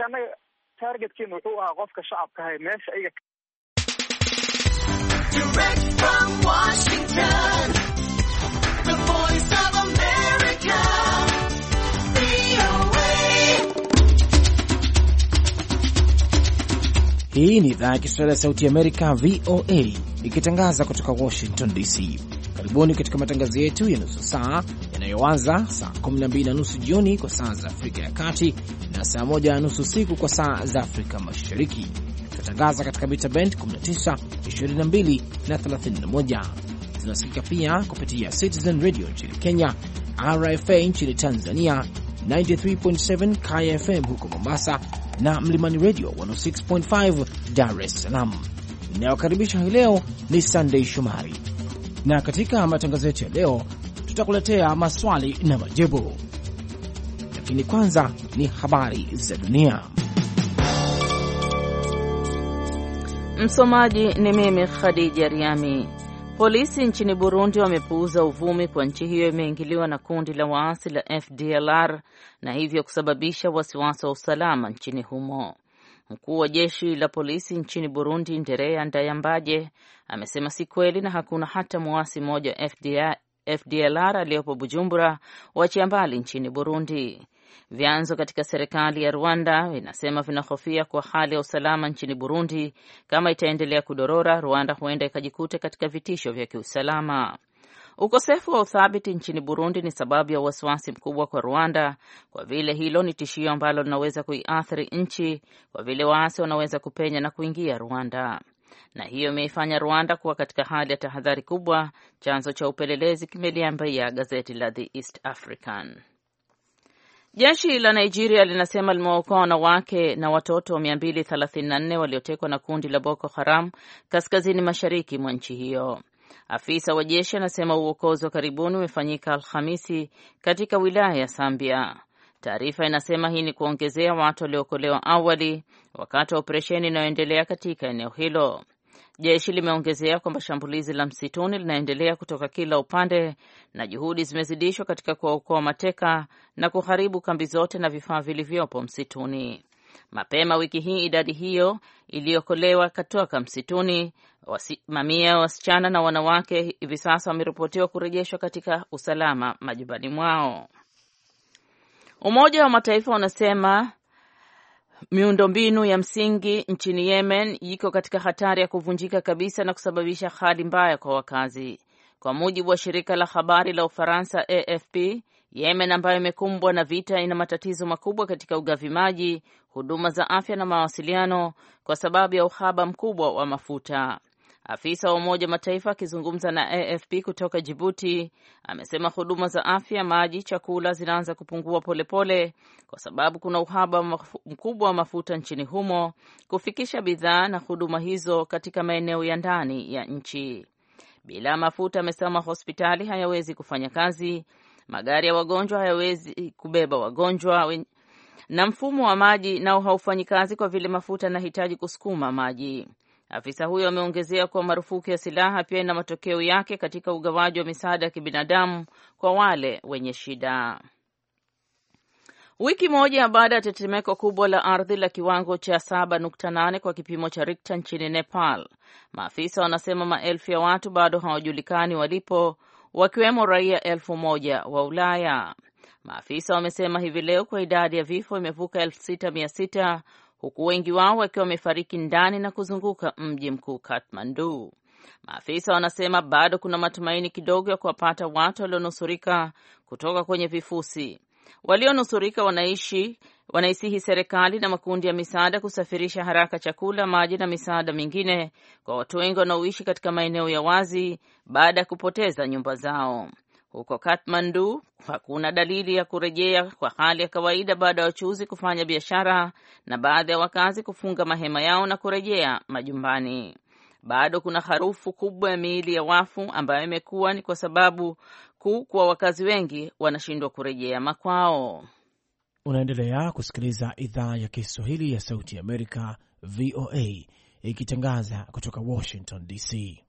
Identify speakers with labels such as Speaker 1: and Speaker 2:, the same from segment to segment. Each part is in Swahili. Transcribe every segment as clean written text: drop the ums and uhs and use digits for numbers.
Speaker 1: marka anaga targetkeenu wuxuu ahaa qofka shacabka ahay meesha iyaga.
Speaker 2: Direct from Washington, the voice of America, VOA.
Speaker 3: Hii ni idhaa ya Kiswahili ya Sauti ya Amerika, VOA, ikitangaza kutoka Washington DC. Karibuni katika matangazo yetu ya nusu saa yanayoanza saa 12:30 jioni kwa saa za Afrika ya Kati na saa 1:30 usiku kwa saa za Afrika Mashariki. Tunatangaza katika mita band 19, 22 na 31. Tunasikika pia kupitia Citizen Radio nchini Kenya, RFA nchini Tanzania, 93.7 KFM huko Mombasa na Mlimani Radio 106.5 Dar es Salaam. Ninayokaribisha hii leo ni Sunday Shomari. Na katika matangazo yetu ya leo tutakuletea maswali na majibu. Lakini kwanza ni habari za dunia.
Speaker 4: Msomaji ni mimi Khadija Riami. Polisi nchini Burundi wamepuuza uvumi kwa nchi hiyo imeingiliwa na kundi la waasi la FDLR na hivyo kusababisha wasiwasi wa usalama nchini humo. Mkuu wa jeshi la polisi nchini Burundi, Ndereya Ndayambaje, amesema si kweli na hakuna hata muasi mmoja FDLR aliyopo Bujumbura wachia mbali nchini Burundi. Vyanzo katika serikali ya Rwanda vinasema vinahofia kwa hali ya usalama nchini Burundi kama itaendelea kudorora, Rwanda huenda ikajikute katika vitisho vya kiusalama. Ukosefu wa uthabiti nchini Burundi ni sababu ya wasiwasi mkubwa kwa Rwanda, kwa vile hilo ni tishio ambalo linaweza kuiathiri nchi, kwa vile waasi wanaweza kupenya na kuingia Rwanda. Na hiyo imeifanya Rwanda kuwa katika hali ya tahadhari kubwa, chanzo cha upelelezi kimeliambia gazeti la The East African. Jeshi la Nigeria linasema limewaokoa wanawake na watoto 234 waliotekwa na kundi la Boko Haram kaskazini mashariki mwa nchi hiyo. Afisa wa jeshi anasema uokozi wa karibuni umefanyika Alhamisi katika wilaya ya Sambia. Taarifa inasema hii ni kuongezea watu waliookolewa awali wakati wa operesheni inayoendelea katika eneo hilo. Jeshi limeongezea kwamba shambulizi la msituni linaendelea kutoka kila upande na juhudi zimezidishwa katika kuwaokoa mateka na kuharibu kambi zote na vifaa vilivyopo msituni. Mapema wiki hii idadi hiyo iliokolewa kutoka msituni. Mamia ya wasichana na wanawake hivi sasa wameripotiwa kurejeshwa katika usalama majumbani mwao. Umoja wa Mataifa unasema miundombinu ya msingi nchini Yemen iko katika hatari ya kuvunjika kabisa na kusababisha hali mbaya kwa wakazi. Kwa mujibu wa shirika la habari la Ufaransa AFP, Yemen ambayo imekumbwa na vita ina matatizo makubwa katika ugavi maji, huduma za afya na mawasiliano kwa sababu ya uhaba mkubwa wa mafuta. Afisa wa Umoja Mataifa akizungumza na AFP kutoka Djibouti amesema huduma za afya, maji, chakula zinaanza kupungua polepole kwa sababu kuna uhaba mkubwa wa mafuta nchini humo kufikisha bidhaa na huduma hizo katika maeneo ya ndani ya nchi. Bila mafuta, amesema hospitali hayawezi kufanya kazi, magari ya wagonjwa hayawezi kubeba wagonjwa, na mfumo wa maji nao haufanyi kazi kwa vile mafuta yanahitaji kusukuma maji. Afisa huyo ameongezea kuwa marufuku ya silaha pia ina matokeo yake katika ugawaji wa misaada ya kibinadamu kwa wale wenye shida. Wiki moja baada ya tetemeko kubwa la ardhi la kiwango cha 7.8 kwa kipimo cha Richter nchini Nepal, maafisa wanasema maelfu ya watu bado hawajulikani walipo, wakiwemo raia 1,000 wa Ulaya. Maafisa wamesema hivi leo kwa idadi ya vifo imevuka 6,600, huku wengi wao wakiwa wamefariki ndani na kuzunguka mji mkuu Kathmandu. Maafisa wanasema bado kuna matumaini kidogo ya kuwapata watu walionusurika kutoka kwenye vifusi. Walionusurika wanaisihi serikali na makundi ya misaada kusafirisha haraka chakula, maji na misaada mingine kwa watu wengi wanaoishi katika maeneo ya wazi baada ya kupoteza nyumba zao. Huko Kathmandu hakuna dalili ya kurejea kwa hali ya kawaida baada ya wachuuzi kufanya biashara na baadhi ya wakazi kufunga mahema yao na kurejea majumbani. Bado kuna harufu kubwa ya miili ya wafu ambayo imekuwa ni kwa sababu kuu kwa wakazi wengi wanashindwa kurejea makwao.
Speaker 3: Unaendelea kusikiliza idhaa ya Kiswahili ya Sauti ya Amerika, VOA, ikitangaza kutoka Washington DC.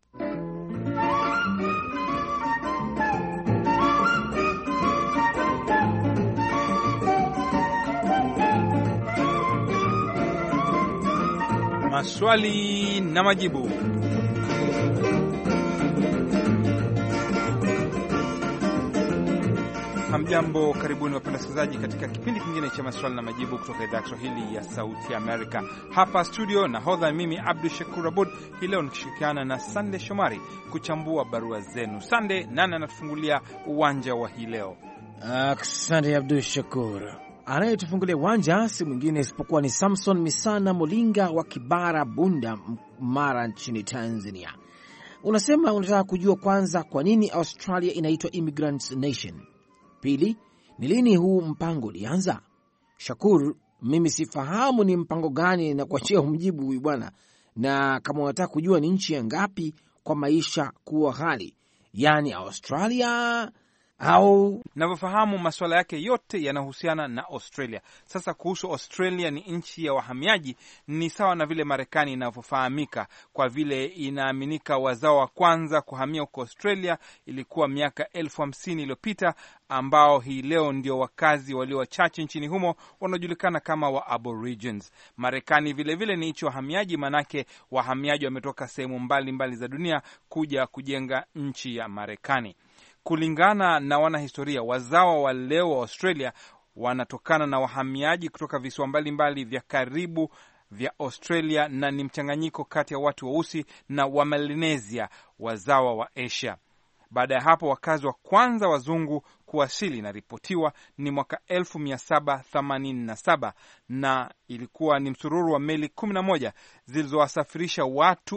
Speaker 5: Maswali na majibu. Hamjambo, karibuni wapenda wasikilizaji katika kipindi kingine cha maswali na majibu kutoka idhaa ya Kiswahili ya Sauti ya Amerika. Hapa studio nahodha mimi Abdu Shakur Abud, hii leo nikishirikiana na Sande Shomari kuchambua barua zenu. Sande, nani anatufungulia uwanja wa hii leo?
Speaker 3: Asante Abdu Shakur. Anayetufungulia uwanja si mwingine isipokuwa ni Samson Misana Molinga wa Kibara, Bunda, Mara nchini Tanzania. Unasema unataka kujua kwanza kwa nini Australia inaitwa Immigrants Nation. Pili, ni lini huu mpango ulianza? Shakur, mimi sifahamu ni mpango gani na kuachia umjibu huyu bwana. Na kama unataka kujua ni nchi ya ngapi kwa maisha kuwa ghali, yani Australia au...
Speaker 5: Navyofahamu masuala yake yote yanahusiana na Australia. Sasa kuhusu Australia ni nchi ya wahamiaji, ni sawa na vile Marekani inavyofahamika, kwa vile inaaminika wazao wa kwanza kuhamia huko Australia ilikuwa miaka 50,000 iliyopita, ambao hii leo ndio wakazi walio wachache nchini humo wanaojulikana kama wa Aborigines. Marekani vile vile ni nchi wahamiaji, manake wahamiaji wametoka sehemu mbalimbali za dunia kuja kujenga nchi ya Marekani. Kulingana na wanahistoria, wazawa wa leo wa Australia wanatokana na wahamiaji kutoka visiwa mbalimbali vya karibu vya Australia, na ni mchanganyiko kati ya watu weusi na wa Melanesia, wazawa wa Asia. Baada ya hapo wakazi wa kwanza wazungu kuwasili inaripotiwa ni mwaka 1787 na ilikuwa ni msururu wa meli 11 zilizowasafirisha watu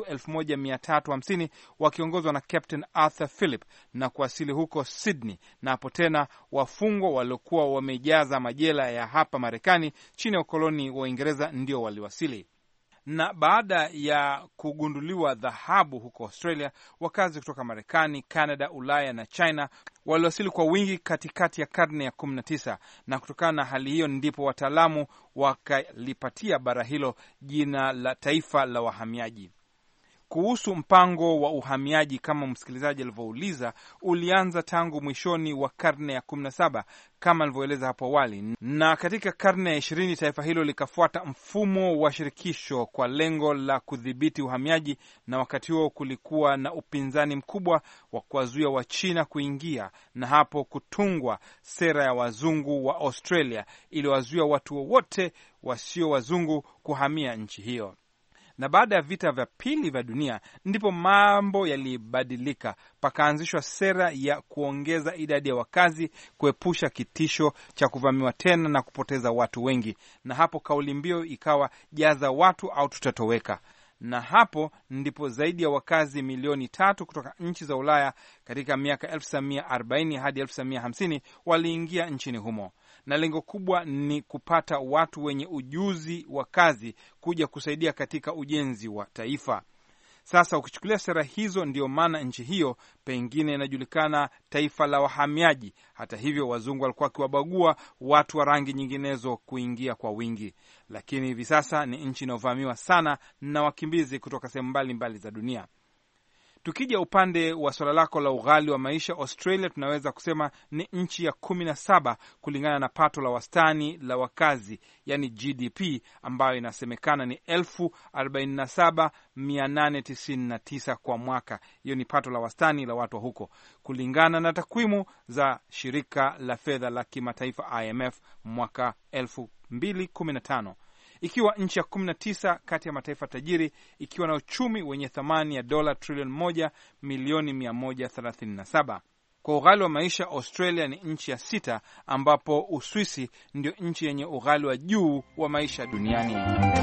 Speaker 5: 1350 wakiongozwa na Captain Arthur Phillip na kuwasili huko Sydney, na hapo tena wafungwa waliokuwa wamejaza majela ya hapa Marekani chini ya ukoloni wa Uingereza ndio waliwasili. Na baada ya kugunduliwa dhahabu huko Australia, wakazi kutoka Marekani, Canada, Ulaya na China waliwasili kwa wingi katikati ya karne ya 19, na kutokana na hali hiyo ndipo wataalamu wakalipatia bara hilo jina la taifa la wahamiaji. Kuhusu mpango wa uhamiaji, kama msikilizaji alivyouliza, ulianza tangu mwishoni wa karne ya 17 kama alivyoeleza hapo awali, na katika karne ya 20 taifa hilo likafuata mfumo wa shirikisho kwa lengo la kudhibiti uhamiaji, na wakati huo kulikuwa na upinzani mkubwa wa kuwazuia wa China kuingia, na hapo kutungwa sera ya wazungu wa Australia iliwazuia watu wote wasio wazungu kuhamia nchi hiyo. Na baada ya vita vya pili vya dunia ndipo mambo yalibadilika, pakaanzishwa sera ya kuongeza idadi ya wakazi, kuepusha kitisho cha kuvamiwa tena na kupoteza watu wengi, na hapo kauli mbiu ikawa jaza watu au tutatoweka. Na hapo ndipo zaidi ya wakazi milioni 3 kutoka nchi za Ulaya katika miaka 1940 hadi 1950 waliingia nchini humo, na lengo kubwa ni kupata watu wenye ujuzi wa kazi kuja kusaidia katika ujenzi wa taifa. Sasa ukichukulia sera hizo, ndio maana nchi hiyo pengine inajulikana taifa la wahamiaji. Hata hivyo, wazungu walikuwa wakiwabagua watu wa rangi nyinginezo kuingia kwa wingi, lakini hivi sasa ni nchi inayovamiwa sana na wakimbizi kutoka sehemu mbalimbali za dunia. Tukija upande wa swala lako la ughali wa maisha, Australia tunaweza kusema ni nchi ya 17 kulingana na pato la wastani la wakazi, yani GDP, ambayo inasemekana ni 47,899 kwa mwaka. Hiyo ni pato la wastani la watu wa huko, kulingana na takwimu za shirika la fedha la kimataifa IMF mwaka 2015. Ikiwa nchi ya 19 kati ya mataifa tajiri, ikiwa na uchumi wenye thamani ya dola trilioni 1,137,000,000. Kwa ughali wa maisha, Australia ni nchi ya 6, ambapo Uswisi ndio nchi yenye ughali wa juu wa maisha duniani.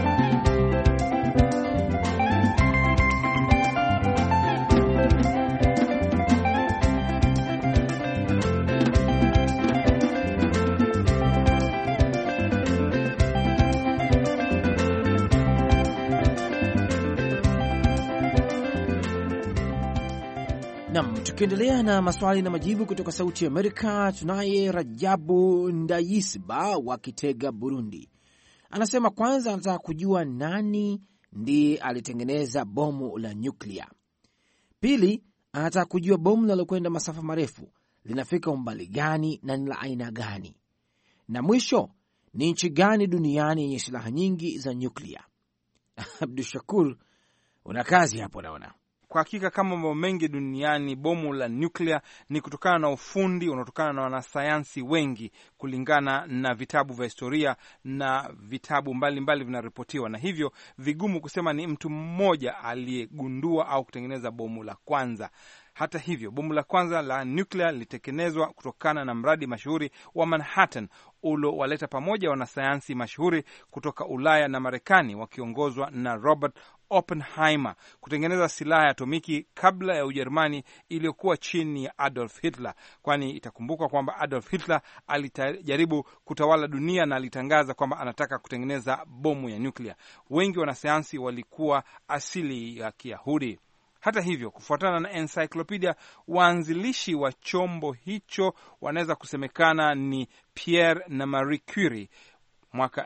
Speaker 3: Nam, tukiendelea na maswali na majibu kutoka Sauti ya Amerika, tunaye Rajabu Ndayisba wa Kitega, Burundi. Anasema kwanza anataka kujua nani ndiye alitengeneza bomu la nyuklia. Pili, anataka kujua bomu linalokwenda masafa marefu linafika umbali gani na ni la aina gani. Na mwisho, ni nchi gani duniani yenye silaha nyingi za nyuklia. Abdu Shakur, una kazi hapo naona.
Speaker 5: Kwa hakika kama mambo mengi duniani, bomu la nyuklia ni kutokana na ufundi unaotokana na wanasayansi wengi, kulingana na vitabu vya historia na vitabu mbalimbali vinaripotiwa, na hivyo vigumu kusema ni mtu mmoja aliyegundua au kutengeneza bomu la kwanza. Hata hivyo, bomu la kwanza la nyuklia lilitengenezwa kutokana na mradi mashuhuri wa Manhattan uliowaleta pamoja wanasayansi mashuhuri kutoka Ulaya na Marekani wakiongozwa na Robert Oppenheimer kutengeneza silaha ya atomiki kabla ya Ujerumani iliyokuwa chini ya Adolf Hitler, kwani itakumbukwa kwamba Adolf Hitler alijaribu kutawala dunia na alitangaza kwamba anataka kutengeneza bomu ya nyuklia. Wengi wanasayansi walikuwa asili ya Kiyahudi. Hata hivyo, kufuatana na encyclopedia, waanzilishi wa chombo hicho wanaweza kusemekana ni Pierre na Marie Curie mwaka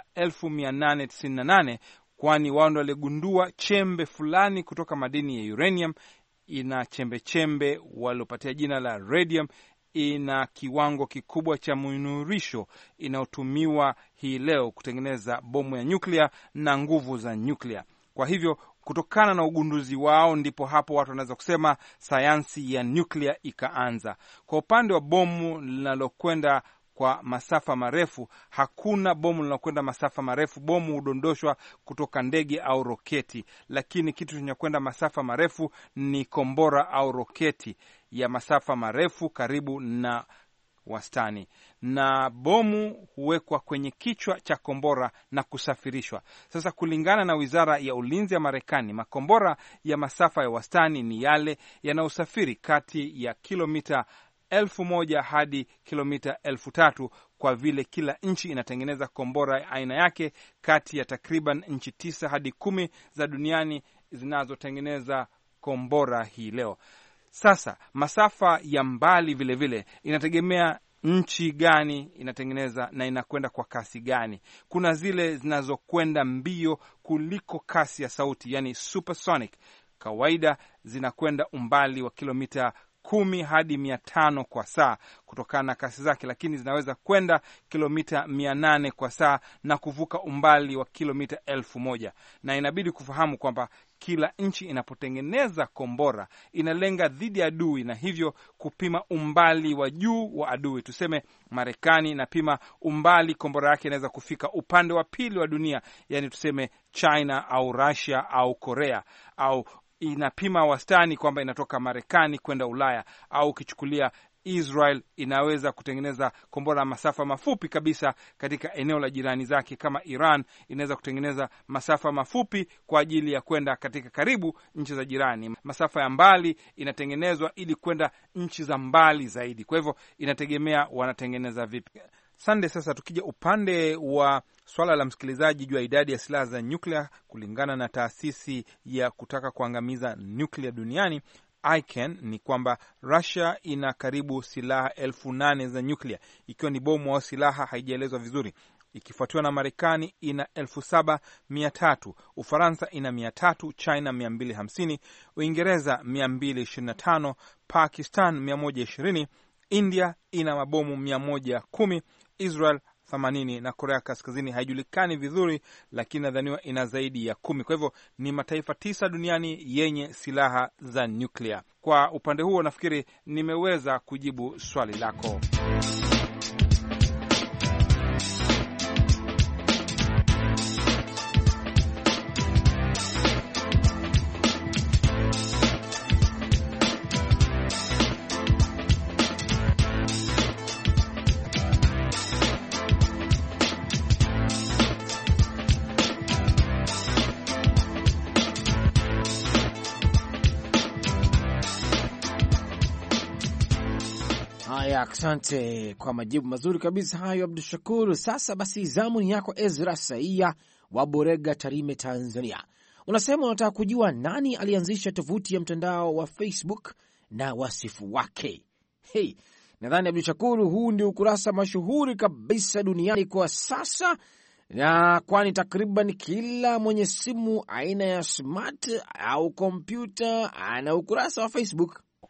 Speaker 5: 1898, kwani wao ndio waligundua chembe fulani kutoka madini ya uranium. Ina chembe waliopatia jina la radium, ina kiwango kikubwa cha mnurisho inayotumiwa hii leo kutengeneza bomu ya nyuklia na nguvu za nyuklia. Kwa hivyo kutokana na ugunduzi wao ndipo hapo watu wanaweza kusema sayansi ya nyuklia ikaanza. Kwa upande wa bomu linalokwenda kwa masafa marefu, hakuna bomu linalokwenda masafa marefu. Bomu hudondoshwa kutoka ndege au roketi, lakini kitu chenye kwenda masafa marefu ni kombora au roketi ya masafa marefu karibu na wastani, na bomu huwekwa kwenye kichwa cha kombora na kusafirishwa. Sasa kulingana na Wizara ya Ulinzi ya Marekani, makombora ya masafa ya wastani ni yale yanayosafiri kati ya kilomita 1,000 hadi kilomita 3,000, kwa vile kila nchi inatengeneza kombora ya aina yake. Kati ya takriban nchi 9 hadi 10 za duniani zinazotengeneza kombora hii leo. Sasa masafa ya mbali vilevile inategemea nchi gani inatengeneza na inakwenda kwa kasi gani. Kuna zile zinazokwenda mbio kuliko kasi ya sauti, yani supersonic. Kawaida zinakwenda umbali wa kilomita 10 hadi 500 kwa saa kutokana na kasi zake, lakini zinaweza kwenda kilomita 800 kwa saa na kuvuka umbali wa kilomita 1,000. Na inabidi kufahamu kwamba kila nchi inapotengeneza kombora inalenga dhidi ya adui, na hivyo kupima umbali wa juu wa adui. Tuseme Marekani inapima umbali kombora yake inaweza kufika upande wa pili wa dunia, yani tuseme China au Russia au Korea, au inapima wastani kwamba inatoka Marekani kwenda Ulaya, au ukichukulia Israel inaweza kutengeneza kombora masafa mafupi kabisa katika eneo la jirani zake. Kama Iran inaweza kutengeneza masafa mafupi kwa ajili ya kwenda katika karibu nchi za jirani. Masafa ya mbali inatengenezwa ili kwenda nchi za mbali zaidi. Kwa hivyo inategemea wanatengeneza vipi. Sande, sasa tukija upande wa swala la msikilizaji juu ya idadi ya silaha za nyuklia, kulingana na taasisi ya kutaka kuangamiza nyuklia duniani ICAN, ni kwamba Russia ina karibu silaha 8,000 za nyuklia, ikiwa ni bomu au silaha, haijaelezwa vizuri, ikifuatiwa na Marekani ina 7,300, Ufaransa ina 300, China 250, Uingereza 225, Pakistan 120, India ina mabomu 110, Israel 80 na Korea Kaskazini haijulikani vizuri, lakini nadhaniwa ina zaidi ya 10. Kwa hivyo ni mataifa 9 duniani yenye silaha za nyuklia. Kwa upande huo nafikiri nimeweza kujibu swali lako.
Speaker 3: Asante kwa majibu mazuri kabisa hayo, Abdu Shakur. Sasa basi, zamu ni yako Ezra Saia wa Borega, Tarime, Tanzania. Unasema unataka kujua nani alianzisha tovuti ya mtandao wa Facebook na wasifu wake. Hey, nadhani Abdu Shakur, huu ndio ukurasa mashuhuri kabisa duniani kwa sasa, na kwani takriban kila mwenye simu aina ya smart au kompyuta ana ukurasa wa Facebook.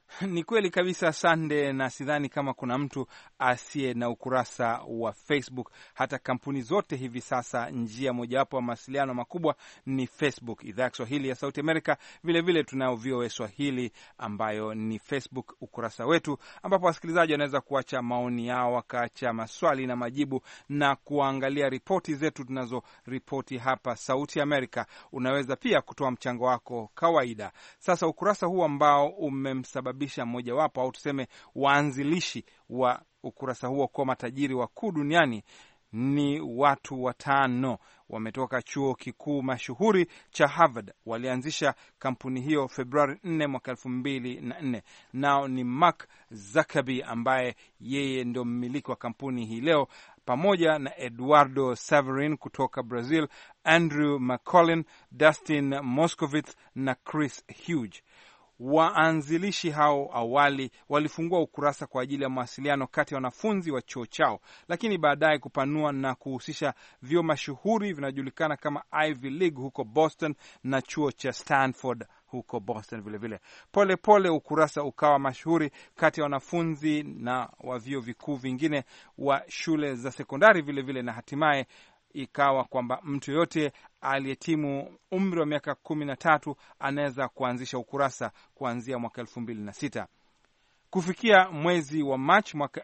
Speaker 5: Ni kweli kabisa Sande, na sidhani kama kuna mtu asiye na ukurasa wa Facebook. Hata kampuni zote hivi sasa, njia mojawapo ya mawasiliano makubwa ni Facebook. Idhaa ya Kiswahili ya Sauti Amerika vilevile tunao VOA Swahili ambayo ni Facebook, ukurasa wetu ambapo wasikilizaji wanaweza kuacha maoni yao, wakaacha maswali na majibu na kuangalia ripoti zetu tunazoripoti hapa Sauti Amerika. Unaweza pia kutoa mchango wako kawaida. Sasa ukurasa huu ambao umemsababisha mojawapo au tuseme waanzilishi wa ukurasa huo kwa matajiri wakuu duniani ni watu 5 wametoka chuo kikuu mashuhuri cha Harvard. Walianzisha kampuni hiyo Februari 4 mwaka 2004. Nao ni Mark Zuckerberg ambaye yeye ndio mmiliki wa kampuni hii leo, pamoja na Eduardo Saverin kutoka Brazil, Andrew McCollin, Dustin Moskovitz na Chris Huge. Waanzilishi hao awali walifungua ukurasa kwa ajili ya mawasiliano kati ya wanafunzi wa chuo chao, lakini baadaye kupanua na kuhusisha vyuo mashuhuri vinajulikana kama Ivy League huko Boston na chuo cha Stanford huko Boston vilevile. Pole pole ukurasa ukawa mashuhuri kati ya wanafunzi na wa vyuo vikuu vingine wa shule za sekondari vilevile, na hatimaye ikawa kwamba mtu yote aliyetimu umri wa miaka 13 anaweza kuanzisha ukurasa kuanzia mwaka 2006. Kufikia mwezi wa Machi mwaka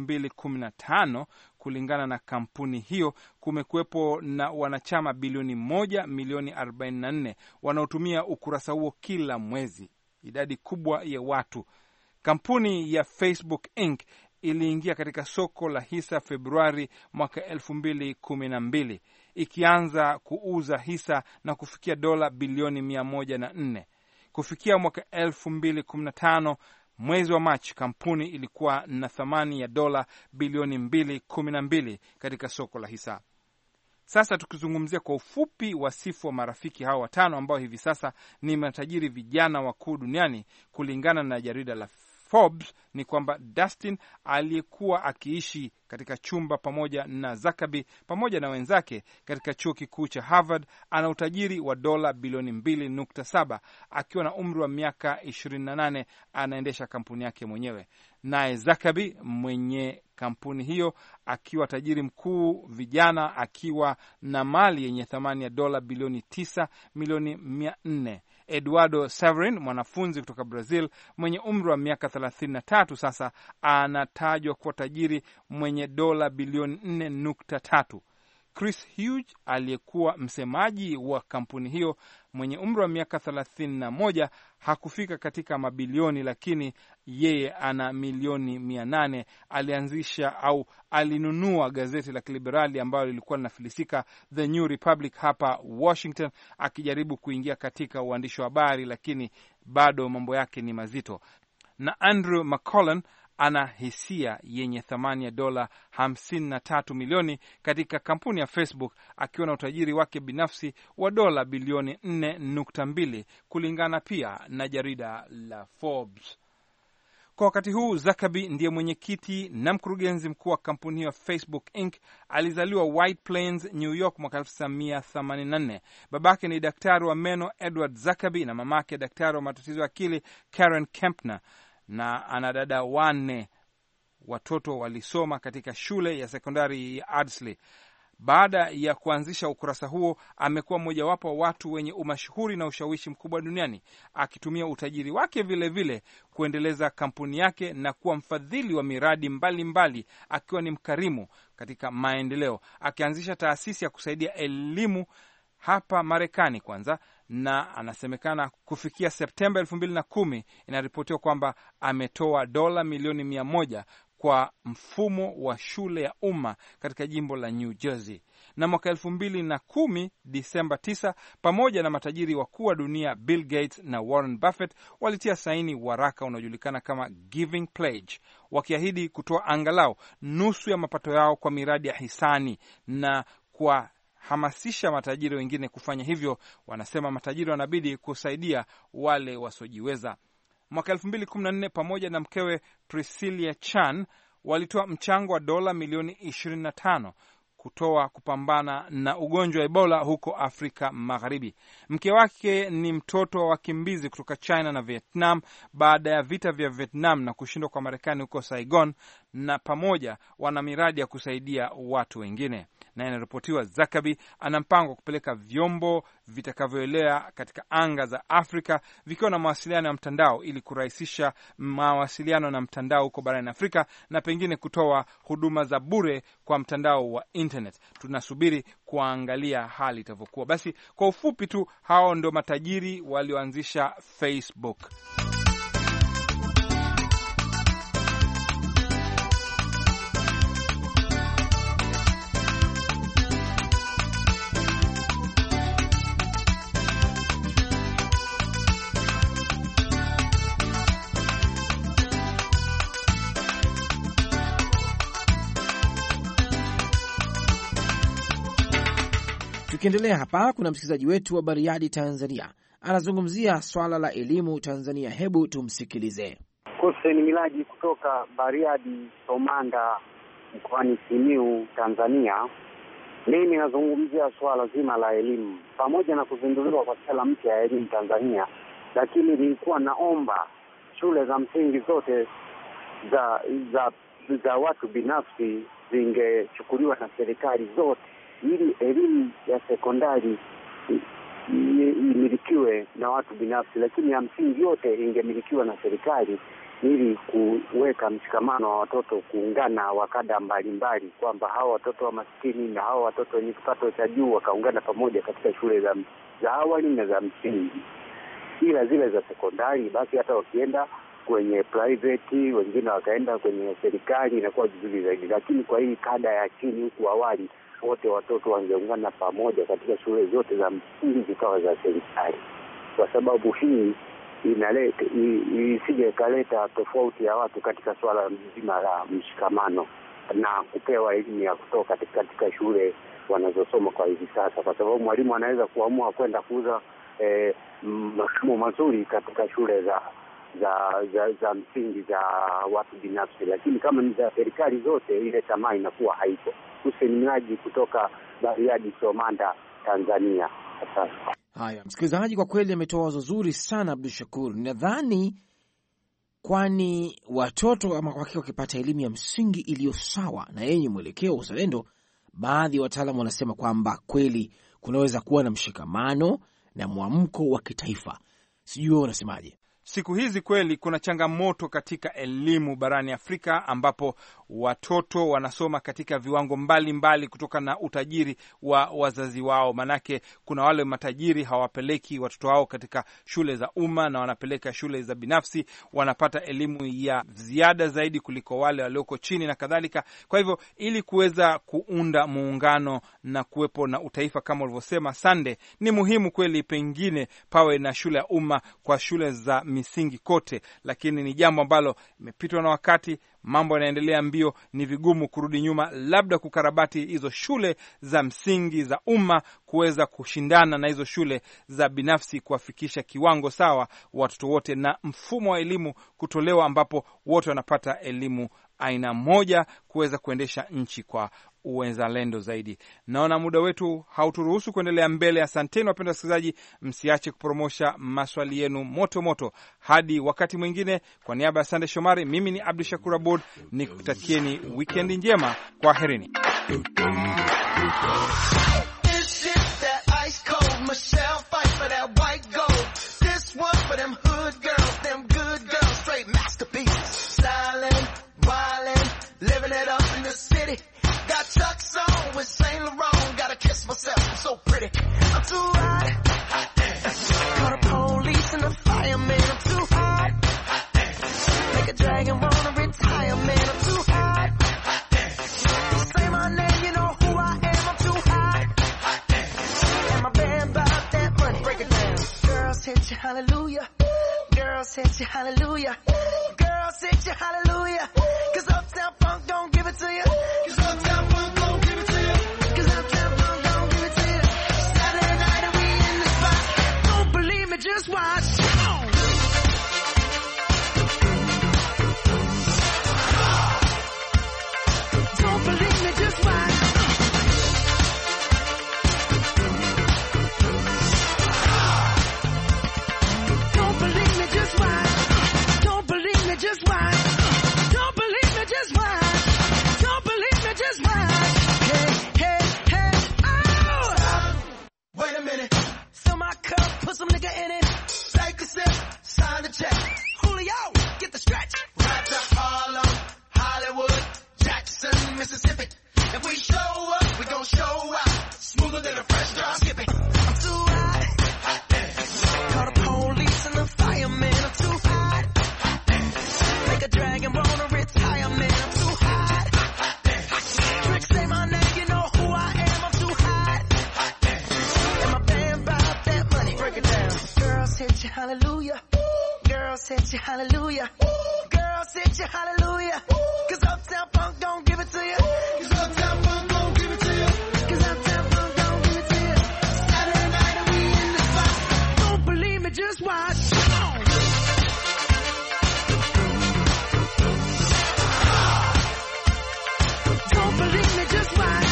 Speaker 5: 2015, kulingana na kampuni hiyo, kumekuwepo na wanachama bilioni 1,044,000 wanaotumia ukurasa huo kila mwezi, idadi kubwa ya watu. Kampuni ya Facebook Inc. iliingia katika soko la hisa Februari mwaka 2012, ikianza kuuza hisa na kufikia dola bilioni 104. Kufikia mwaka 2015 mwezi wa Machi, kampuni ilikuwa na thamani ya dola bilioni 212 katika soko la hisa. Sasa tukizungumzia kwa ufupi wasifu wa marafiki hao 5 ambao hivi sasa ni matajiri vijana wakuu duniani, kulingana na jarida la Forbes, ni kwamba Dustin aliyekuwa akiishi katika chumba pamoja na Zuckerberg pamoja na wenzake katika chuo kikuu cha Harvard ana utajiri wa dola bilioni 2.7 akiwa na umri wa miaka 28. Anaendesha kampuni yake mwenyewe. Naye Zuckerberg mwenye kampuni hiyo akiwa tajiri mkuu vijana, akiwa na mali yenye thamani ya dola bilioni 9,400,000. Eduardo Saverin, mwanafunzi kutoka Brazil mwenye umri wa miaka 33, sasa anatajwa kuwa tajiri mwenye dola bilioni 4.3. Chris Huge aliyekuwa msemaji wa kampuni hiyo mwenye umri wa miaka 31 hakufika katika mabilioni, lakini yeye ana milioni 800. Alianzisha au alinunua gazeti la kiliberali ambalo lilikuwa linafilisika, The New Republic hapa Washington, akijaribu kuingia katika uandishi wa habari, lakini bado mambo yake ni mazito. Na Andrew McCollin ana hisia yenye thamani ya dola 53 milioni katika kampuni ya Facebook, akiwa na utajiri wake binafsi wa dola bilioni 4.2 kulingana pia na jarida la Forbes. Kwa wakati huu Zuckerberg ndiye mwenyekiti na mkurugenzi mkuu wa kampuni hiyo Facebook Inc. Alizaliwa White Plains, New York mwaka 1984. Babake ni daktari wa meno Edward Zuckerberg na mamake daktari wa matatizo ya akili Karen Kempner, na ana dada 4. Watoto walisoma katika shule ya sekondari ya Ardsley. Baada ya kuanzisha ukurasa huo, amekuwa mmojawapo wa watu wenye umashuhuri na ushawishi mkubwa duniani, akitumia utajiri wake vile kuendeleza kampuni yake na kuwa mfadhili wa miradi mbalimbali, akiwa ni mkarimu katika maendeleo, akianzisha taasisi ya kusaidia elimu hapa Marekani kwanza, na anasemekana kufikia Septemba 2010 inaripotiwa kwamba ametoa dola milioni 100 kwa mfumo wa shule ya umma katika jimbo la New Jersey. Na mwaka 2010 Disemba 9, pamoja na matajiri wakuu wa dunia Bill Gates na Warren Buffett walitia saini waraka unaojulikana kama Giving Pledge, wakiahidi kutoa angalau nusu ya mapato yao kwa miradi ya hisani na kwa hamasisha matajiri wengine kufanya hivyo. Wanasema matajiri wanabidi kusaidia wale wasiojiweza. Mwaka 2014 pamoja na mkewe Priscilla Chan walitoa mchango wa dola milioni 25 kutoa kupambana na ugonjwa wa Ebola huko Afrika Magharibi. Mke wake ni mtoto wa wakimbizi kutoka China na Vietnam baada ya vita vya Vietnam na kushindwa kwa Marekani huko Saigon, na pamoja wana miradi ya kusaidia watu wengine. Na inaripotiwa Zakabi ana mpango wa kupeleka vyombo vitakavyoelea katika anga za Afrika vikiwa na mawasiliano ya mtandao ili kurahisisha mawasiliano na mtandao huko barani Afrika na pengine kutoa huduma za bure kwa mtandao wa internet. Tunasubiri kuangalia hali itavyokuwa. Basi kwa ufupi tu, hao ndio matajiri walioanzisha Facebook.
Speaker 3: Tukiendelea hapa, kuna msikilizaji wetu wa Bariadi, Tanzania, anazungumzia swala la elimu Tanzania. Hebu tumsikilize.
Speaker 6: Hussein Milaji kutoka Bariadi, Somanda, mkoani Simiyu, Tanzania. Mimi nazungumzia swala zima la elimu pamoja na kuzinduliwa kwa sera mpya ya elimu Tanzania, lakini nilikuwa naomba shule za msingi zote za watu binafsi zingechukuliwa na serikali zote, ili elimu ya sekondari imilikiwe na watu binafsi, lakini ya msingi yote ingemilikiwa na serikali, ili kuweka mshikamano wa watoto, kuungana wakada mbalimbali, kwamba hawa watoto wa maskini na hawa watoto wenye kipato cha juu wakaungana pamoja katika shule za awali na za msingi. Ila zile za sekondari basi hata wakienda kwenye private, wengine wakaenda kwenye serikali, inakuwa vizuri zaidi. Lakini kwa hii kada ya chini huku awali, wote watoto wangeungana pamoja katika shule zote za msingi zikawa za serikali, kwa sababu hii inaleta isije kaleta tofauti ya watu katika swala zima la mshikamano na kupewa elimu ya kutoka katika shule wanazosoma kwa hivi sasa, kwa sababu mwalimu anaweza kuamua kwenda kuuza masomo mazuri katika shule za msingi za watu binafsi, lakini kama ni za serikali zote, ile tamaa inakuwa haipo. Hussein Miraji kutoka Bariadi, Somanda, Tanzania. Asante.
Speaker 3: Haya, msikilizaji, kwa kweli ametoa wazo zuri sana Abdul Shakur. Nadhani kwani watoto ama kwa hakika wakipata elimu ya msingi iliyo sawa na yenye mwelekeo wa uzalendo, baadhi ya wataalamu wanasema kwamba kweli kunaweza kuwa na mshikamano na mwamko wa kitaifa. Sijui wewe unasemaje?
Speaker 5: Siku hizi kweli kuna changamoto katika elimu barani Afrika, ambapo watoto wanasoma katika viwango mbali kutoka na utajiri wa wazazi wao. Manake kuna wale matajiri hawapeleki watoto wao katika shule za umma na wanapeleka shule za binafsi, wanapata elimu ya ziada zaidi kuliko wale walioko chini na kadhalika. Kwa hivyo ili kuweza kuunda muungano na kuwepo na utaifa kama ulivyosema Sande, ni muhimu kweli pengine pawe na shule ya umma kwa shule za misingi kote, lakini ni jambo ambalo imepitwa na wakati. Mambo yanaendelea mbio, ni vigumu kurudi nyuma, labda kukarabati hizo shule za msingi za umma kuweza kushindana na hizo shule za binafsi, kuwafikisha kiwango sawa watoto wote na mfumo wa elimu kutolewa, ambapo wote wanapata elimu aina moja, kuweza kuendesha nchi kwa uwezalendo zaidi. Naona muda wetu hauturuhusu kuendelea mbele. Asanteni wapenda wasikilizaji, msiache kupromosha maswali yenu moto moto. Hadi wakati mwingine, kwa niaba ya Sande Shomari, mimi ni Abdul Shakur Abud, nikutakieni wikendi njema. Kwaherini.
Speaker 2: Got Chuck's on with Saint Laurent. Gotta kiss myself, I'm so pretty. I'm too hot. Call the police and the fireman. I'm too hot. Make a dragon wanna retire, man. I'm too hot. Say my name, you know who I am. I'm too hot. And my band about that money. Break it down. Girls hit you, hallelujah. Girls hit you, hallelujah. Girls hit you, hallelujah. 'Cause Uptown Funk don't give it to you. 'Cause Uptown Funk don't give it to you. 'Cause Uptown Funk don't give it to you. Saturday night and we in the spot. Don't believe me, just watch. Don't believe me, just watch. put some nigga in it. Take a sip, sign the check. Julio, get the stretch. Right to Harlem, Hollywood, Jackson, Mississippi. If we show up, we gon' show out. Smoother than a fresh drop skipping. I'm too hot. Hot dance. Call the police and the fireman. I'm too hot. Hot dance. Make a dragon wanna retire, man. I'm too hot. Hot dance. Tricks say my name, you know who I am. I'm too hot. Hot dance. And my band bought that money. Break it down. Girls hit you, hallelujah. Girls hit you, hallelujah. Girls hit you, hallelujah. Cause Uptown Funk don't give it to you. Cause Uptown Funk don't give it to you. Cause Uptown Funk don't give it to you. Saturday night and we in the spot. Don't believe me, just watch. Don't believe me, just watch.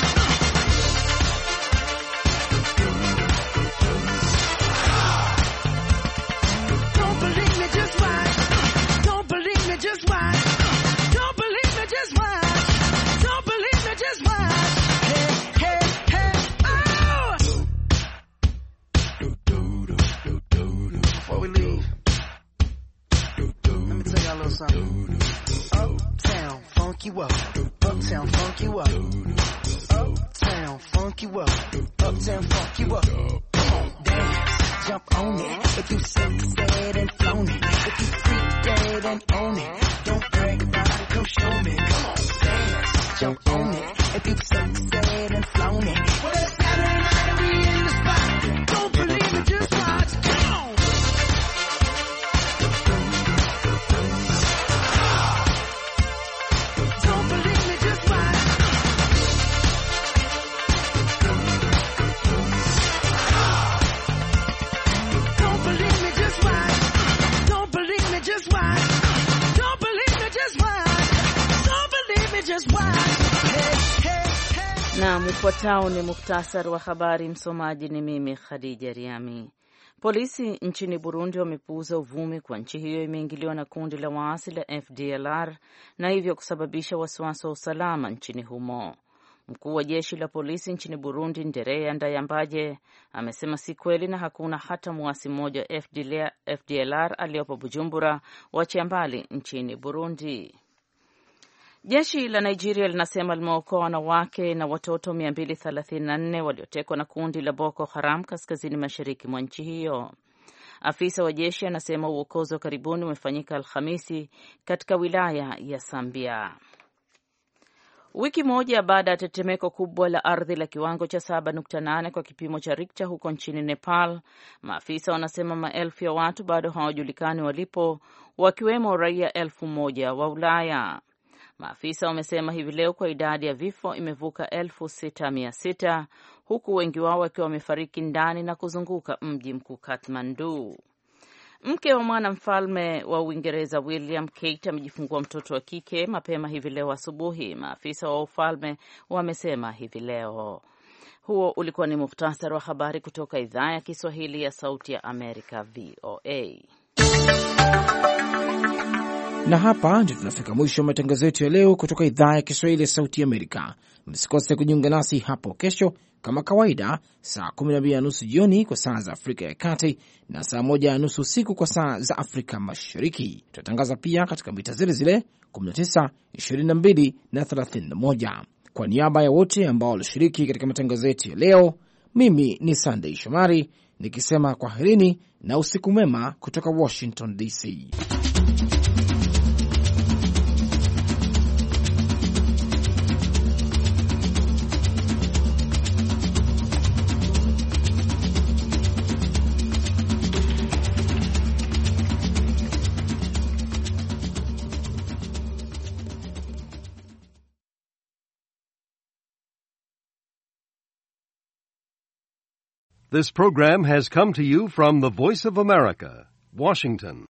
Speaker 2: Don't believe me, just watch. Don't believe me, just watch. Don't believe me, just watch. Don't believe me, just watch. Hey, hey, hey, oh! Before we leave, let me tell y'all a little something. Uptown, funk you up. Uptown, funk you up. Uptown, funk you up. Uptown, funk you up. Come on, dance, jump on it. If you said and flown it. If you freak dead and own it. Don't brag about it, come show me. Come on, dance, jump on it. If you said and flown it. Well, it's Saturday night and we in the spot. Don't believe it, just watch. Come on. Don't believe me, just watch. Don't believe me, just watch. Don't believe me, just watch. Don't believe me, just watch. Don't believe me, just watch. Hey, hey, hey.
Speaker 4: Na mfuatao ni muhtasari wa habari. Msomaji ni mimi Khadija Riami. Polisi nchini Burundi wamepuuza uvumi kwa nchi hiyo imeingiliwa na kundi la waasi la FDLR na hivyo kusababisha wasiwasi wa usalama nchini humo. Mkuu wa jeshi la polisi nchini Burundi Ndereya Ndayambaje amesema si kweli na hakuna hata muasi mmoja FDLR aliyopo Bujumbura wachia mbali nchini Burundi. Jeshi la Nigeria linasema limeokoa wanawake na watoto 234 waliotekwa na kundi la Boko Haram kaskazini mashariki mwa nchi hiyo. Afisa wa jeshi anasema uokozi wa karibuni umefanyika Alhamisi katika wilaya ya Sambia. Wiki moja baada ya tetemeko kubwa la ardhi la kiwango cha 7.8 kwa kipimo cha Richter huko nchini Nepal, maafisa wanasema maelfu ya watu bado hawajulikani walipo, wakiwemo raia 1,000 wa Ulaya. Maafisa wamesema hivi leo kwa idadi ya vifo imevuka 6,600 huku wengi wao wakiwa wamefariki ndani na kuzunguka mji mkuu Kathmandu. Mke wa mwanamfalme wa Uingereza William, Kate, amejifungua mtoto wa kike mapema hivi leo asubuhi, maafisa wa ufalme wamesema hivi leo. Huo ulikuwa ni muhtasari wa habari kutoka idhaa ya Kiswahili ya Sauti ya Amerika, VOA.
Speaker 3: Na hapa ndio tunafika mwisho wa matangazo yetu ya leo kutoka idhaa ya Kiswahili ya Sauti ya Amerika. Msikose kujiunga nasi hapo kesho kama kawaida saa 12:30 jioni kwa saa za Afrika ya Kati na saa 1:30 usiku kwa saa za Afrika Mashariki. Tutatangaza pia katika mita zile zile 19, 22 na 31. Kwa niaba ya wote ambao walishiriki katika matangazo yetu ya leo, mimi ni Sunday Shomari nikisema kwaherini na usiku mwema kutoka Washington DC.
Speaker 7: This program has come to you from the Voice of America, Washington.